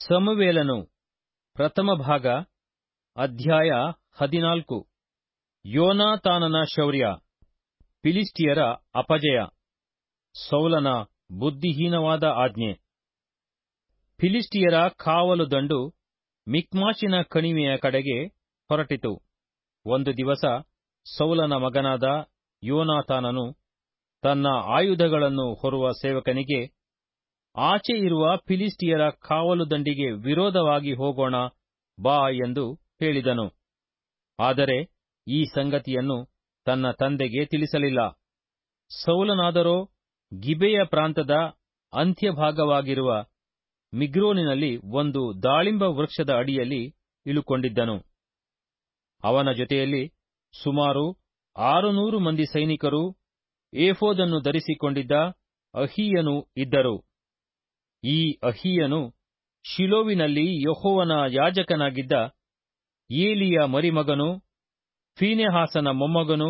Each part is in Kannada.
ಸಮುವೇಲನು ಪ್ರಥಮ ಭಾಗ ಅಧ್ಯಾಯ 14. ಯೋನಾತಾನನ ಶೌರ್ಯ, ಫಿಲಿಷ್ಟಿಯರ ಅಪಜಯ, ಸೌಲನ ಬುದ್ಧಿಹೀನವಾದ ಆಜ್ಞೆ. ಫಿಲಿಷ್ಟಿಯರ ಕಾವಲು ದಂಡು ಮಿಕ್ಮಾಷಿನ ಕಣಿವೆಯ ಕಡೆಗೆ ಹೊರಟಿತು. ಒಂದು ದಿವಸ ಸೌಲನ ಮಗನಾದ ಯೋನಾತಾನನು ತನ್ನ ಆಯುಧಗಳನ್ನು ಹೊರುವ ಸೇವಕನಿಗೆ, ಆಚೆ ಇರುವ ಫಿಲಿಷ್ಟಿಯರ ಕಾವಲು ದಂಡಿಗೆ ವಿರೋಧವಾಗಿ ಹೋಗೋಣ ಬಾ ಎಂದು ಹೇಳಿದನು. ಆದರೆ ಈ ಸಂಗತಿಯನ್ನು ತನ್ನ ತಂದೆಗೆ ತಿಳಿಸಲಿಲ್ಲ. ಸೌಲನಾದರೋ ಗಿಬೆಯ ಪ್ರಾಂತದ ಅಂತ್ಯಭಾಗವಾಗಿರುವ ಮಿಗ್ರೋನಿನಲ್ಲಿ ಒಂದು ದಾಳಿಂಬ ವೃಕ್ಷದ ಅಡಿಯಲ್ಲಿ ಇಳುಕೊಂಡಿದ್ದನು. ಅವನ ಜೊತೆಯಲ್ಲಿ ಸುಮಾರು 600 ಮಂದಿ ಸೈನಿಕರು, ಏಫೋದನ್ನು ಧರಿಸಿಕೊಂಡಿದ್ದ ಅಹೀಯನೂ ಇದ್ದರು. ಈ ಅಹೀಯನು ಶಿಲೋವಿನಲ್ಲಿ ಯೆಹೋವನ ಯಾಜಕನಾಗಿದ್ದ ಏಲಿಯ ಮರಿಮಗನೂ ಫೀನೆಹಾಸನ ಮೊಮ್ಮಗನೂ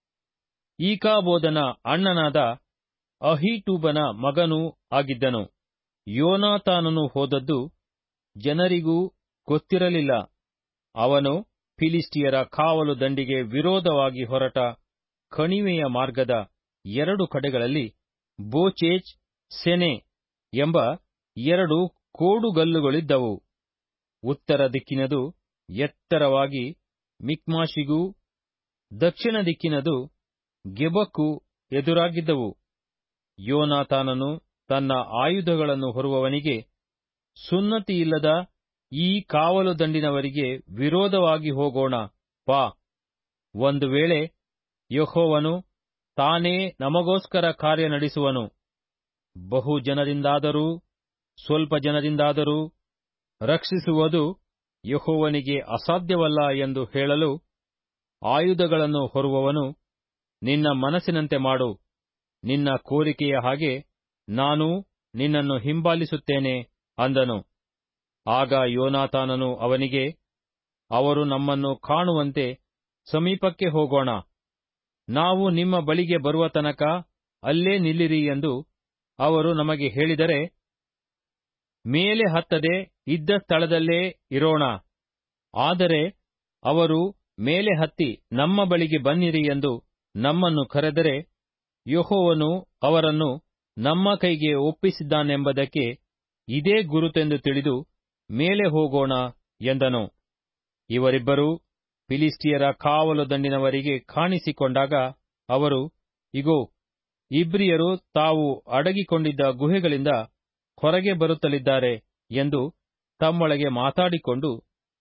ಈಕಾಬೋದನ ಅಣ್ಣನಾದ ಅಹೀಟೂಬನ ಮಗನೂ ಆಗಿದ್ದನು. ಯೋನಾತಾನನು ಹೋದದ್ದು ಜನರಿಗೂ ಗೊತ್ತಿರಲಿಲ್ಲ. ಅವನು ಫಿಲಿಷ್ಟಿಯರ ಕಾವಲು ದಂಡಿಗೆ ವಿರೋಧವಾಗಿ ಹೊರಟ ಕಣಿವೆಯ ಮಾರ್ಗದ 2 ಕಡೆಗಳಲ್ಲಿ ಬೋಚೇಚ್, ಸೆನೆ ಎಂಬ 2 ಕೋಡುಗಲ್ಲುಗಳಿದ್ದವು. ಉತ್ತರ ದಿಕ್ಕಿನದು ಎತ್ತರವಾಗಿ ಮಿಕ್ಮಾಷಿಗೂ, ದಕ್ಷಿಣ ದಿಕ್ಕಿನದು ಗೆಬಕ್ಕೂ ಎದುರಾಗಿದ್ದವು. ಯೋನಾತಾನನು ತನ್ನ ಆಯುಧಗಳನ್ನು ಹೊರುವವನಿಗೆ, ಸುನ್ನತಿಯಿಲ್ಲದ ಈ ಕಾವಲು ದಂಡಿನವರಿಗೆ ವಿರೋಧವಾಗಿ ಹೋಗೋಣ ಬಾ. ಒಂದು ವೇಳೆ ಯೆಹೋವನು ತಾನೇ ನಮಗೋಸ್ಕರ ಕಾರ್ಯ ನಡೆಸುವನು. ಬಹು ಜನರಿಂದಾದರೂ ಸ್ವಲ್ಪ ಜನರಿಂದಾದರೂ ರಕ್ಷಿಸುವುದು ಯೆಹೋವನಿಗೆ ಅಸಾಧ್ಯವಲ್ಲ ಎಂದು ಹೇಳಲು, ಆಯುಧಗಳನ್ನು ಹೊರುವವನು, ನಿನ್ನ ಮನಸ್ಸಿನಂತೆ ಮಾಡು, ನಿನ್ನ ಕೋರಿಕೆಯ ಹಾಗೆ ನಾನು ನಿನ್ನನ್ನು ಹಿಂಬಾಲಿಸುತ್ತೇನೆ ಅಂದನು. ಆಗ ಯೋನಾತಾನನು ಅವನಿಗೆ, ಅವರು ನಮ್ಮನ್ನು ಕಾಣುವಂತೆ ಸಮೀಪಕ್ಕೆ ಹೋಗೋಣ, ನಾವು ನಿಮ್ಮ ಬಳಿಗೆ ಬರುವ ತನಕ ಅಲ್ಲೇ ನಿಲ್ಲಿರಿ ಎಂದು ಅವರು ನಮಗೆ ಹೇಳಿದರೆ, ಮೇಲೆ ಹತ್ತದೆ ಇದ್ದ ಸ್ಥಳದಲ್ಲೇ ಇರೋಣ. ಆದರೆ ಅವರು ಮೇಲೆ ಹತ್ತಿ ನಮ್ಮ ಬಳಿಗೆ ಬನ್ನಿರಿ ಎಂದು ನಮ್ಮನ್ನು ಕರೆದರೆ, ಯೆಹೋವನು ಅವರನ್ನು ನಮ್ಮ ಕೈಗೆ ಒಪ್ಪಿಸಿದ್ದಾನೆಂಬುದಕ್ಕೆ ಇದೇ ಗುರುತೆಂದು ತಿಳಿದು ಮೇಲೆ ಹೋಗೋಣ ಎಂದನು. ಇವರಿಬ್ಬರೂ ಫಿಲಿಷ್ಟಿಯರ ಕಾವಲು ದಂಡಿನವರಿಗೆ ಕಾಣಿಸಿಕೊಂಡಾಗ ಅವರು, ಇಗೋ, ಇಬ್ರಿಯರು ತಾವು ಅಡಗಿಕೊಂಡಿದ್ದ ಗುಹೆಗಳಿಂದ ಹೊರಗೆ ಬರುತ್ತಲಿದ್ದಾರೆ ಎಂದು ತಮ್ಮೊಳಗೆ ಮಾತಾಡಿಕೊಂಡು,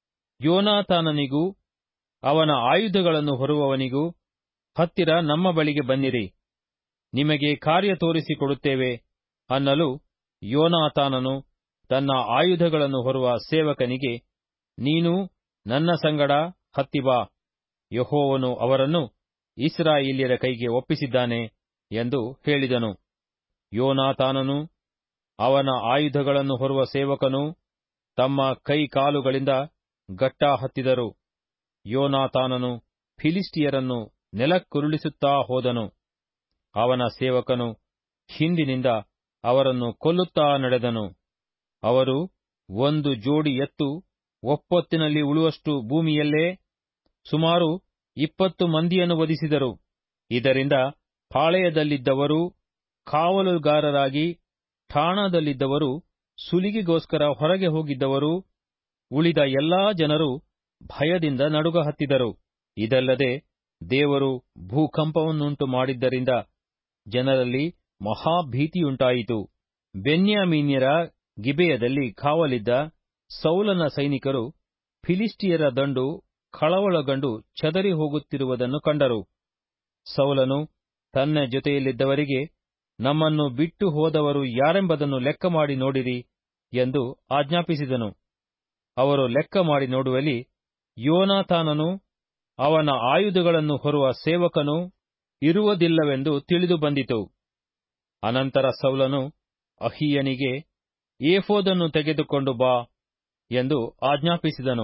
ಯೋನಾತಾನನಿಗೂ ಅವನ ಆಯುಧಗಳನ್ನು ಹೊರುವವನಿಗೂ, ಹತ್ತಿರ ನಮ್ಮ ಬಳಿಗೆ ಬನ್ನಿರಿ, ನಿಮಗೆ ಕಾರ್ಯ ತೋರಿಸಿಕೊಡುತ್ತೇವೆ ಅನ್ನಲು, ಯೋನಾತಾನನು ತನ್ನ ಆಯುಧಗಳನ್ನು ಹೊರುವ ಸೇವಕನಿಗೆ, ನೀನು ನನ್ನ ಸಂಗಡ ಹತ್ತಿ ಬಾ, ಯೆಹೋವನು ಅವರನ್ನು ಇಸ್ರಾಯೇಲ್ಯರ ಕೈಗೆ ಒಪ್ಪಿಸಿದ್ದಾನೆ ಎಂದು ಹೇಳಿದನು. ಯೋನಾತಾನನು ಅವನ ಆಯುಧಗಳನ್ನು ಹೊರುವ ಸೇವಕನು ತಮ್ಮ ಕೈ ಕಾಲುಗಳಿಂದ ಗಟ್ಟಾ ಹತ್ತಿದರು. ಯೋನಾತಾನನು ಫಿಲಿಷ್ಟಿಯರನ್ನು ನೆಲಕ್ಕುರುಳಿಸುತ್ತಾ ಹೋದನು. ಅವನ ಸೇವಕನು ಹಿಂದಿನಿಂದ ಅವರನ್ನು ಕೊಲ್ಲುತ್ತಾ ನಡೆದನು. ಅವರು ಒಂದು ಜೋಡಿ ಎತ್ತು ಒಪ್ಪೊತ್ತಿನಲ್ಲಿ ಉಳುವಷ್ಟು ಭೂಮಿಯಲ್ಲೇ ಸುಮಾರು 20 ಮಂದಿಯನ್ನು ವಧಿಸಿದರು. ಇದರಿಂದ ಪಾಳೆಯದಲ್ಲಿದ್ದವರೂ, ಕಾವಲುಗಾರರಾಗಿ ಠಾಣದಲ್ಲಿದ್ದವರು, ಸುಲಿಗೆಗೋಸ್ಕರ ಹೊರಗೆ ಹೋಗಿದ್ದವರು, ಉಳಿದ ಎಲ್ಲಾ ಜನರು ಭಯದಿಂದ ನಡುಗ ಹತ್ತಿದರು. ಇದಲ್ಲದೆ ದೇವರು ಭೂಕಂಪವನ್ನುಂಟು ಮಾಡಿದ್ದರಿಂದ ಜನರಲ್ಲಿ ಮಹಾಭೀತಿಯುಂಟಾಯಿತು. ಬೆನ್ಯಾಮೀನ್ಯರ ಗಿಬೆಯದಲ್ಲಿ ಕಾವಲಿದ್ದ ಸೌಲನ ಸೈನಿಕರು ಫಿಲಿಷ್ಟಿಯರ ದಂಡು ಕಳವಳಗೊಂಡು ಚದರಿ ಹೋಗುತ್ತಿರುವುದನ್ನು ಕಂಡರು. ಸೌಲನು ತನ್ನ ಜೊತೆಯಲ್ಲಿದ್ದವರಿಗೆ, ನಮ್ಮನ್ನು ಬಿಟ್ಟು ಹೋದವರು ಯಾರೆಂಬುದನ್ನು ಲೆಕ್ಕ ಮಾಡಿ ನೋಡಿರಿ ಎಂದು ಆಜ್ಞಾಪಿಸಿದನು. ಅವರು ಲೆಕ್ಕ ಮಾಡಿ ನೋಡುವಲ್ಲಿ ಯೋನಾತಾನನು ಅವನ ಆಯುಧಗಳನ್ನು ಹೊರುವ ಸೇವಕನು ಇರುವುದಿಲ್ಲವೆಂದು ತಿಳಿದು ಬಂದಿತು. ಅನಂತರ ಸೌಲನು ಅಹೀಯನಿಗೆ, ಏಫೋದನ್ನು ತೆಗೆದುಕೊಂಡು ಬಾ ಎಂದು ಆಜ್ಞಾಪಿಸಿದನು.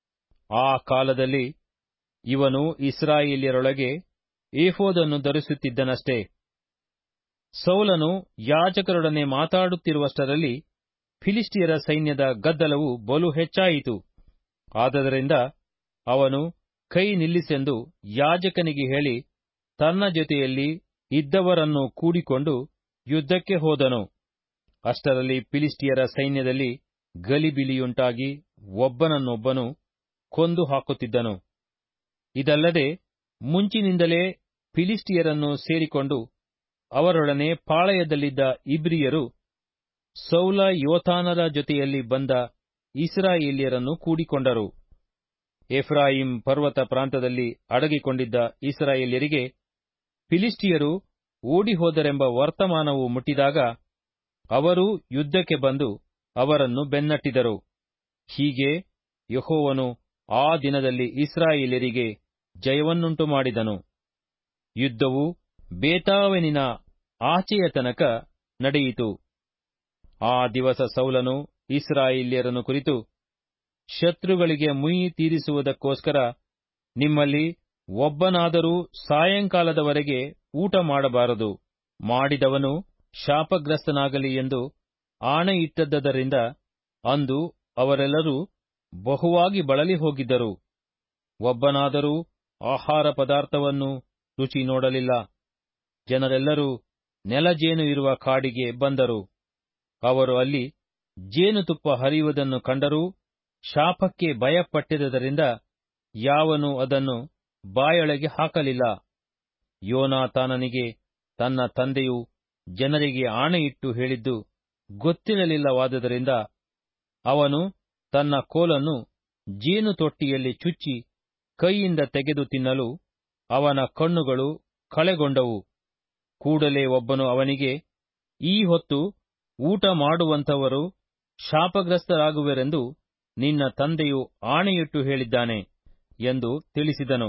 ಆ ಕಾಲದಲ್ಲಿ ಇವನು ಇಸ್ರಾಯೇಲ್ಯರೊಳಗೆ ಏಫೋದನ್ನು ಧರಿಸುತ್ತಿದ್ದನಷ್ಟೇ. ಸೌಲನು ಯಾಜಕರೊಡನೆ ಮಾತಾಡುತ್ತಿರುವಷ್ಟರಲ್ಲಿ ಫಿಲಿಷ್ಟಿಯರ ಸೈನ್ಯದ ಗದ್ದಲವು ಬಲು ಹೆಚ್ಚಾಯಿತು. ಆದದರಿಂದ ಅವನು ಕೈ ನಿಲ್ಲಿಸೆಂದು ಯಾಜಕನಿಗೆ ಹೇಳಿ ತನ್ನ ಜೊತೆಯಲ್ಲಿ ಇದ್ದವರನ್ನು ಕೂಡಿಕೊಂಡು ಯುದ್ಧಕ್ಕೆ ಹೋದನು. ಅಷ್ಟರಲ್ಲಿ ಫಿಲಿಷ್ಟಿಯರ ಸೈನ್ಯದಲ್ಲಿ ಗಲಿಬಿಲಿಯುಂಟಾಗಿ ಒಬ್ಬನನ್ನೊಬ್ಬನು ಕೊಂದು ಹಾಕುತ್ತಿದ್ದನು. ಇದಲ್ಲದೆ ಮುಂಚಿನಿಂದಲೇ ಫಿಲಿಷ್ಟಿಯರನ್ನು ಸೇರಿಕೊಂಡು ಅವರೊಡನೆ ಪಾಳೆಯದಲ್ಲಿದ್ದ ಇಬ್ರಿಯರು ಸೌಲ ಯೋತಾನರ ಜೊತೆಯಲ್ಲಿ ಬಂದ ಇಸ್ರಾಯೇಲ್ಯರನ್ನು ಕೂಡಿಕೊಂಡರು. ಎಫ್ರಾಯಿಂ ಪರ್ವತ ಪ್ರಾಂತದಲ್ಲಿ ಅಡಗಿಕೊಂಡಿದ್ದ ಇಸ್ರಾಯೇಲ್ಯರಿಗೆ ಫಿಲಿಷ್ಟಿಯರು ಓಡಿಹೋದರೆಂಬ ವರ್ತಮಾನವು ಮುಟ್ಟಿದಾಗ ಅವರೂ ಯುದ್ಧಕ್ಕೆ ಬಂದು ಅವರನ್ನು ಬೆನ್ನಟ್ಟಿದರು. ಹೀಗೆ ಯೆಹೋವನು ಆ ದಿನದಲ್ಲಿ ಇಸ್ರಾಯೇಲ್ಯರಿಗೆ ಜಯವನ್ನುಂಟು ಮಾಡಿದನು. ಯುದ್ಧವು ಬೇತಾವೆನಿನ ಆಚೆಯ ತನಕ ನಡೆಯಿತು. ಆ ದಿವಸ ಸೌಲನು ಇಸ್ರಾಯೇಲ್ಯರನ್ನು ಕುರಿತು, ಶತ್ರುಗಳಿಗೆ ಮುಯ್ಯಿ ತೀರಿಸುವುದಕ್ಕೋಸ್ಕರ ನಿಮ್ಮಲ್ಲಿ ಒಬ್ಬನಾದರೂ ಸಾಯಂಕಾಲದವರೆಗೆ ಊಟ ಮಾಡಬಾರದು, ಮಾಡಿದವನು ಶಾಪಗ್ರಸ್ತನಾಗಲಿ ಎಂದು ಆಣೆಯಿಟ್ಟದ್ದರಿಂದ ಅಂದು ಅವರೆಲ್ಲರೂ ಬಹುವಾಗಿ ಬಳಲಿ ಹೋಗಿದ್ದರು. ಒಬ್ಬನಾದರೂ ಆಹಾರ ಪದಾರ್ಥವನ್ನು ರುಚಿ ನೋಡಲಿಲ್ಲ. ಜನರೆಲ್ಲರೂ ನೆಲಜೇನು ಇರುವ ಕಾಡಿಗೆ ಬಂದರು. ಅವರು ಅಲ್ಲಿ ಜೇನುತುಪ್ಪ ಹರಿಯುವುದನ್ನು ಕಂಡರೂ ಶಾಪಕ್ಕೆ ಭಯಪಟ್ಟಿದ್ದರಿಂದ ಯಾವನೂ ಅದನ್ನು ಬಾಯೊಳಗೆ ಹಾಕಲಿಲ್ಲ. ಯೋನಾತಾನನಿಗೆ ತನ್ನ ತಂದೆಯು ಜನರಿಗೆ ಆಣೆಯಿಟ್ಟು ಹೇಳಿದ್ದು ಗೊತ್ತಿರಲಿಲ್ಲವಾದ್ದರಿಂದ ಅವನು ತನ್ನ ಕೋಲನ್ನು ಜೇನು ತೊಟ್ಟಿಯಲ್ಲಿ ಚುಚ್ಚಿ ಕೈಯಿಂದ ತೆಗೆದು ತಿನ್ನಲು ಅವನ ಕಣ್ಣುಗಳು ಕಳೆಗೊಂಡವು. ಕೂಡಲೇ ಒಬ್ಬನು ಅವನಿಗೆ, ಈ ಹೊತ್ತು ಊಟ ಮಾಡುವಂಥವರು ಶಾಪಗ್ರಸ್ತರಾಗುವರೆಂದು ನಿನ್ನ ತಂದೆಯು ಆಣೆಯಿಟ್ಟು ಹೇಳಿದ್ದಾನೆ ಎಂದು ತಿಳಿಸಿದನು.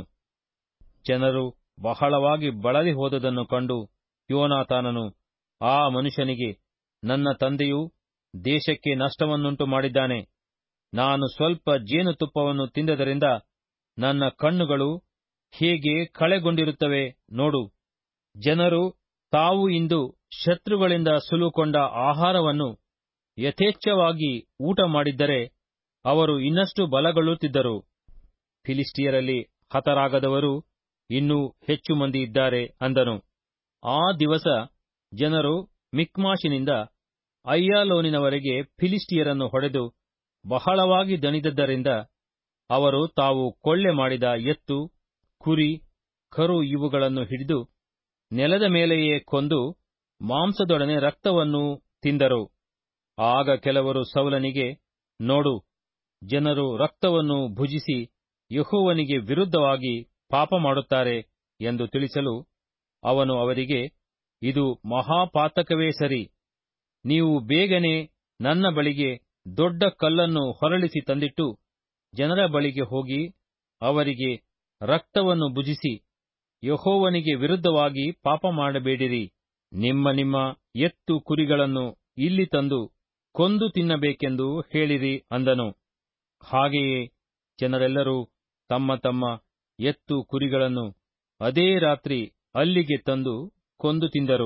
ಜನರು ಬಹಳವಾಗಿ ಬಳಲಿ ಹೋದುದನ್ನು ಕಂಡು ಯೋನಾತಾನನು ಆ ಮನುಷ್ಯನಿಗೆ, ನನ್ನ ತಂದೆಯು ದೇಶಕ್ಕೆ ನಷ್ಟವನ್ನುಂಟು ಮಾಡಿದ್ದಾನೆ. ನಾನು ಸ್ವಲ್ಪ ಜೇನುತುಪ್ಪವನ್ನು ತಿಂದದರಿಂದ ನನ್ನ ಕಣ್ಣುಗಳು ಹೇಗೆ ಕಳೆಗೊಂಡಿರುತ್ತವೆ ನೋಡು. ಜನರು ತಾವು ಇಂದು ಶತ್ರುಗಳಿಂದ ಸುಲುಕೊಂಡ ಆಹಾರವನ್ನು ಯಥೇಚ್ಛವಾಗಿ ಊಟ ಮಾಡಿದ್ದರೆ ಅವರು ಇನ್ನಷ್ಟು ಬಲಗೊಳ್ಳುತ್ತಿದ್ದರು. ಫಿಲಿಷ್ಟಿಯರಲ್ಲಿ ಹತರಾಗದವರು ಇನ್ನೂ ಹೆಚ್ಚು ಮಂದಿ ಇದ್ದಾರೆ ಅಂದನು. ಆ ದಿವಸ ಜನರು ಮಿಕ್ಮಾಷಿನಿಂದ ಅಯ್ಯಾಲೋನಿನವರೆಗೆ ಫಿಲಿಷ್ಟಿಯರನ್ನು ಹೊಡೆದು ಬಹಳವಾಗಿ ದಣಿದದ್ದರಿಂದ ಅವರು ತಾವು ಕೊಳ್ಳೆ ಮಾಡಿದ ಎತ್ತು, ಕುರಿ, ಕರು ಇವುಗಳನ್ನು ಹಿಡಿದು ನೆಲದ ಮೇಲೆಯೇ ಕೊಂದು ಮಾಂಸದೊಡನೆ ರಕ್ತವನ್ನೂ ತಿಂದರು. ಆಗ ಕೆಲವರು ಸೌಲನಿಗೆ, ನೋಡು, ಜನರು ರಕ್ತವನ್ನು ಭುಜಿಸಿ ಯೆಹೋವನಿಗೆ ವಿರುದ್ಧವಾಗಿ ಪಾಪ ಮಾಡುತ್ತಾರೆ ಎಂದು ತಿಳಿಸಲು ಅವನು ಅವರಿಗೆ, ಇದು ಮಹಾಪಾತಕವೇ ಸರಿ. ನೀವು ಬೇಗನೆ ನನ್ನ ಬಳಿಗೆ ದೊಡ್ಡ ಕಲ್ಲನ್ನು ಹೊರಳಿಸಿ ತಂದಿಟ್ಟು ಜನರ ಬಳಿಗೆ ಹೋಗಿ ಅವರಿಗೆ, ರಕ್ತವನ್ನು ಭುಜಿಸಿ ಯೆಹೋವನಿಗೆ ವಿರುದ್ಧವಾಗಿ ಪಾಪ ಮಾಡಬೇಡಿರಿ. ನಿಮ್ಮ ನಿಮ್ಮ ಎತ್ತು ಕುರಿಗಳನ್ನು ಇಲ್ಲಿ ತಂದು ಕೊಂದು ತಿನ್ನಬೇಕೆಂದು ಹೇಳಿರಿ ಅಂದನು. ಹಾಗೆಯೇ ಜನರೆಲ್ಲರೂ ತಮ್ಮ ತಮ್ಮ ಎತ್ತು ಕುರಿಗಳನ್ನು ಅದೇ ರಾತ್ರಿ ಅಲ್ಲಿಗೆ ತಂದು ಕೊಂದು ತಿಂದರು.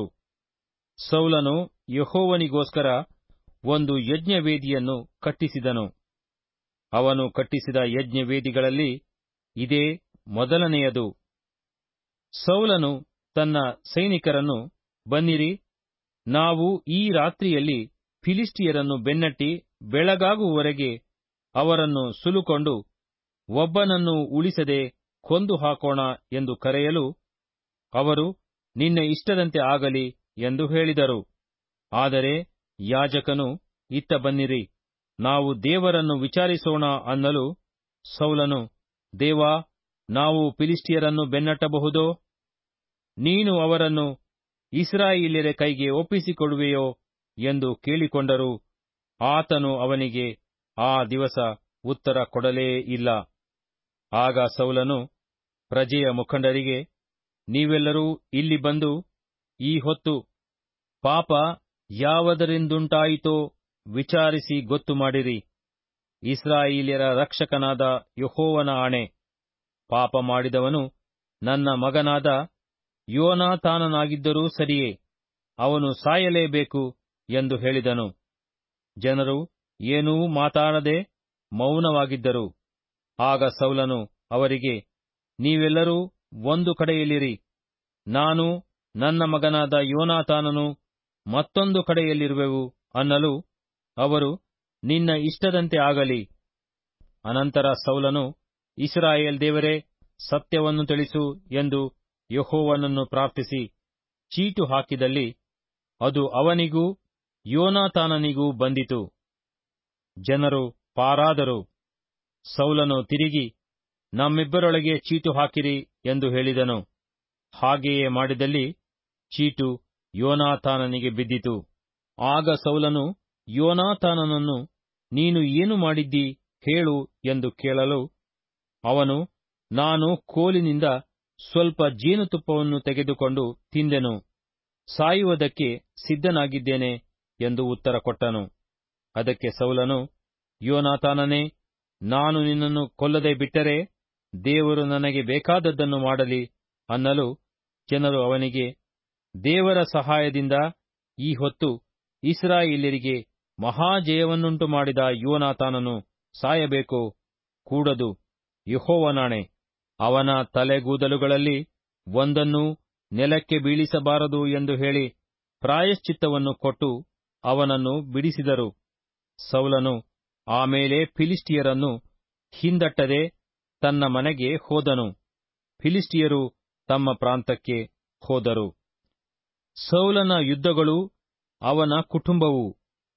ಸೌಲನು ಯೆಹೋವನಿಗೋಸ್ಕರ ಒಂದು ಯಜ್ಞವೇದಿಯನ್ನು ಕಟ್ಟಿಸಿದನು. ಅವನು ಕಟ್ಟಿಸಿದ ಯಜ್ಞವೇದಿಗಳಲ್ಲಿ ಇದೇ ಮೊದಲನೆಯದು. ಸೌಲನು ತನ್ನ ಸೈನಿಕರನ್ನು, ಬನ್ನಿರಿ, ನಾವು ಈ ರಾತ್ರಿಯಲ್ಲಿ ಫಿಲಿಷ್ಟಿಯರನ್ನು ಬೆನ್ನಟ್ಟಿ ಬೆಳಗಾಗುವವರೆಗೆ ಅವರನ್ನು ಸುಲುಕೊಂಡು ಒಬ್ಬನನ್ನು ಉಳಿಸದೆ ಕೊಂದು ಹಾಕೋಣ ಎಂದು ಕರೆಯಲು ಅವರು, ನಿನ್ನ ಇಷ್ಟದಂತೆ ಆಗಲಿ ಎಂದು ಹೇಳಿದರು. ಆದರೆ ಯಾಜಕನು, ಇತ್ತ ಬನ್ನಿರಿ, ನಾವು ದೇವರನ್ನು ವಿಚಾರಿಸೋಣ ಅನ್ನಲು ಸೌಲನು, ದೇವಾ, ನಾವು ಫಿಲಿಷ್ಟಿಯರನ್ನು ಬೆನ್ನಟ್ಟಬಹುದೋ? ನೀನು ಅವರನ್ನು ಇಸ್ರಾಯೇಲ್ಯರ ಕೈಗೆ ಒಪ್ಪಿಸಿಕೊಡುವೆಯೋ ಎಂದು ಕೇಳಿಕೊಂಡರೂ ಆತನು ಅವನಿಗೆ ಆ ದಿವಸ ಉತ್ತರ ಕೊಡಲೇ ಇಲ್ಲ. ಆಗ ಸೌಲನು ಪ್ರಜೆಯ ಮುಖಂಡರಿಗೆ, ನೀವೆಲ್ಲರೂ ಇಲ್ಲಿ ಬಂದು ಈ ಹೊತ್ತು ಪಾಪ ಯಾವುದರಿಂದುಂಟಾಯಿತೋ ವಿಚಾರಿಸಿ ಗೊತ್ತು ಮಾಡಿರಿ. ಇಸ್ರಾಯೇಲ್ಯರ ರಕ್ಷಕನಾದ ಯೆಹೋವನ ಆಣೆ, ಪಾಪ ಮಾಡಿದವನು ನನ್ನ ಮಗನಾದ ಯೋನಾತಾನನಾಗಿದ್ದರೂ ಸರಿಯೇ, ಅವನು ಸಾಯಲೇಬೇಕು ಎಂದು ಹೇಳಿದನು. ಜನರು ಏನೂ ಮಾತಾಡದೆ ಮೌನವಾಗಿದ್ದರು. ಆಗ ಸೌಲನು ಅವರಿಗೆ, ನೀವೆಲ್ಲರೂ ಒಂದು ಕಡೆಯಲ್ಲಿರಿ, ನಾನು ನನ್ನ ಮಗನಾದ ಯೋನಾತಾನನು ಮತ್ತೊಂದು ಕಡೆಯಲ್ಲಿರುವೆವು ಅನ್ನಲು ಅವರು, ನಿನ್ನ ಇಷ್ಟದಂತೆ ಆಗಲಿ. ಅನಂತರ ಸೌಲನು, ಇಸ್ರಾಯೇಲ್ ದೇವರೇ, ಸತ್ಯವನ್ನು ತಿಳಿಸು ಎಂದು ಯೆಹೋವನನ್ನು ಪ್ರಾರ್ಥಿಸಿ ಚೀಟು ಹಾಕಿದಲ್ಲಿ ಅದು ಅವನಿಗೂ ಯೋನಾತಾನನಿಗೂ ಬಂದಿತು. ಜನರು ಪಾರಾದರು. ಸೌಲನು ತಿರುಗಿ, ನಮ್ಮಿಬ್ಬರೊಳಗೆ ಚೀಟು ಹಾಕಿರಿ ಎಂದು ಹೇಳಿದನು. ಹಾಗೆಯೇ ಮಾಡಿದಲ್ಲಿ ಚೀಟು ಯೋನಾತಾನನಿಗೆ ಬಿದ್ದಿತು. ಆಗ ಸೌಲನು ಯೋನಾತಾನನನ್ನು, ನೀನು ಏನು ಮಾಡಿದ್ದೀ ಹೇಳು ಎಂದು ಕೇಳಲು ಅವನು, ನಾನು ಕೋಲಿನಿಂದ ಸ್ವಲ್ಪ ಜೇನುತುಪ್ಪವನ್ನು ತೆಗೆದುಕೊಂಡು ತಿಂದೆನು, ಸಾಯುವುದಕ್ಕೆ ಸಿದ್ಧನಾಗಿದ್ದೇನೆ ಎಂದು ಉತ್ತರ ಕೊಟ್ಟನು. ಅದಕ್ಕೆ ಸೌಲನು, ಯೋನಾತಾನನೇ, ನಾನು ನಿನ್ನನ್ನು ಕೊಲ್ಲದೆ ಬಿಟ್ಟರೆ ದೇವರು ನನಗೆ ಬೇಕಾದದ್ದನ್ನು ಮಾಡಲಿ ಅನ್ನಲು ಜನರು ಅವನಿಗೆ, ದೇವರ ಸಹಾಯದಿಂದ ಈ ಹೊತ್ತು ಇಸ್ರಾಯೇಲ್ಯರಿಗೆ ಮಹಾಜಯವನ್ನುಂಟು ಮಾಡಿದ ಯೋನಾತಾನನು ಸಾಯಬೇಕೋ? ಕೂಡದು, ಯೆಹೋವನಾಣೆ, ಅವನ ತಲೆಗೂದಲುಗಳಲ್ಲಿ ಒಂದನ್ನೂ ನೆಲಕ್ಕೆ ಬೀಳಿಸಬಾರದು ಎಂದು ಹೇಳಿ ಪ್ರಾಯಶ್ಚಿತ್ತವನ್ನು ಕೊಟ್ಟು ಅವನನ್ನು ಬಿಡಿಸಿದರು. ಸೌಲನು ಆಮೇಲೆ ಫಿಲಿಷ್ಟಿಯರನ್ನು ಹಿಂದಟ್ಟದೆ ತನ್ನ ಮನೆಗೆ ಹೋದನು. ಫಿಲಿಷ್ಟಿಯರು ತಮ್ಮ ಪ್ರಾಂತಕ್ಕೆ ಹೋದರು. ಸೌಲನ ಯುದ್ಧಗಳು, ಅವನ ಕುಟುಂಬವು.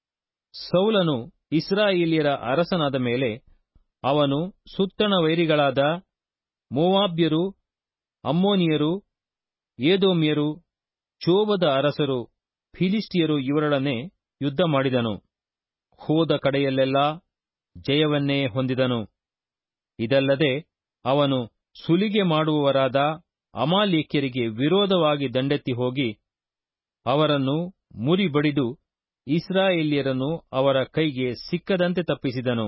ಸೌಲನು ಇಸ್ರಾಯೇಲ್ಯರ ಅರಸನಾದ ಮೇಲೆ ಅವನು ಸುತ್ತಣ ವೈರಿಗಳಾದ ಮೋವಾಬ್ಯರು, ಅಮ್ಮೋನಿಯರು, ಏದೋಮ್ಯರು, ಚೋಬದ ಅರಸರು, ಫಿಲಿಷ್ಟಿಯರು ಇವರೊಡನೆ ಯುದ್ಧ ಮಾಡಿದನು. ಹೋದ ಕಡೆಯಲ್ಲೆಲ್ಲಾ ಜಯವನ್ನೇ ಹೊಂದಿದನು. ಇದಲ್ಲದೆ ಅವನು ಸುಲಿಗೆ ಮಾಡುವವರಾದ ಅಮಾಲೇಕ್ಯರಿಗೆ ವಿರೋಧವಾಗಿ ದಂಡೆತ್ತಿ ಹೋಗಿ ಅವರನ್ನು ಮುರಿಬಡಿದು ಇಸ್ರಾಯೇಲ್ಯರನ್ನು ಅವರ ಕೈಗೆ ಸಿಕ್ಕದಂತೆ ತಪ್ಪಿಸಿದನು.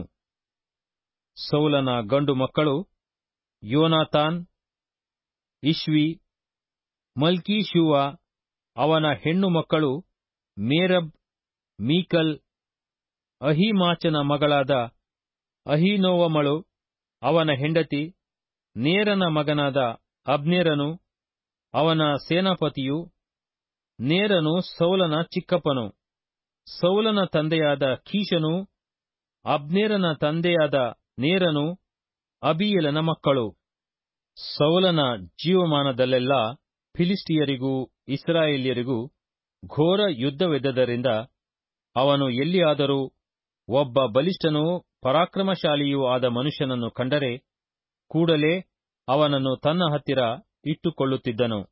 ಸೌಲನ ಗಂಡು ಮಕ್ಕಳು ಯೋನಾತಾನ್, ಇಷ್ವಿ, ಮಲ್ಕೀಷೂವ. ಅವನ ಹೆಣ್ಣು ಮಕ್ಕಳು ಮೇರಬ್, ಮೀಕಲ್. ಅಹೀಮಾಚನ ಮಗಳಾದ ಅಹೀನೋವಮಳು ಅವನ ಹೆಂಡತಿ. ನೇರನ ಮಗನಾದ ಅಬ್ನೇರನು ಅವನ ಸೇನಾಪತಿಯು. ನೇರನು ಸೌಲನ ಚಿಕ್ಕಪ್ಪನು. ಸೌಲನ ತಂದೆಯಾದ ಕೀಷನು, ಅಬ್ನೇರನ ತಂದೆಯಾದ ನೇರನು ಅಬೀಯೇಲನ ಮಕ್ಕಳು. ಸೌಲನ ಜೀವಮಾನದಲ್ಲೆಲ್ಲಾ ಫಿಲಿಷ್ಟಿಯರಿಗೂ ಇಸ್ರಾಯೇಲ್ಯರಿಗೂ ಘೋರ ಯುದ್ಧವೆದ್ದದರಿಂದ ಅವನು ಎಲ್ಲಿಯಾದರೂ ಒಬ್ಬ ಬಲಿಷ್ಠನೂ ಪರಾಕ್ರಮಶಾಲಿಯೂ ಆದ ಮನುಷ್ಯನನ್ನು ಕಂಡರೆ ಕೂಡಲೇ ಅವನನ್ನು ತನ್ನ ಹತ್ತಿರ ಇಟ್ಟುಕೊಳ್ಳುತ್ತಿದ್ದನು.